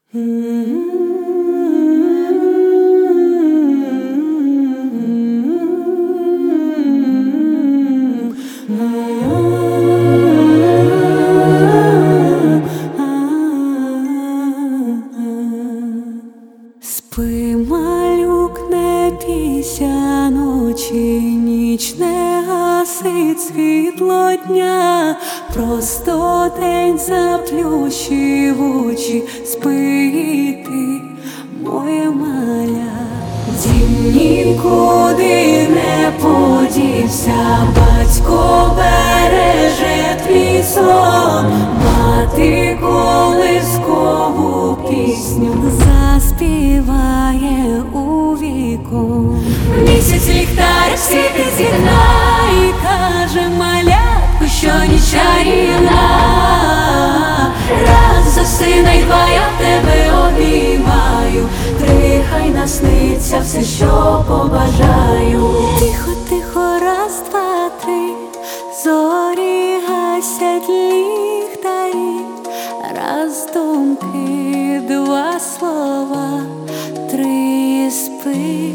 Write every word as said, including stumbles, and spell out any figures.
Спи, малюк, не бійся ночі, ніч не гасить світло дня, просто день заплющив очі. Спи ти, моє маля. Дім нікуди не подівся, батько береже твій сон, мати колискову пісню заспіває у вікон. Місяць ліхтарик світить зі дна і каже: малятку, що ніч чарівна, раз за сина й два я тебе обіймаю, три хай насниться все, що побажаю. Тихо, тихо, раз, два, три, зорі гасять ліхтарі, раз думки, два слова, три спи.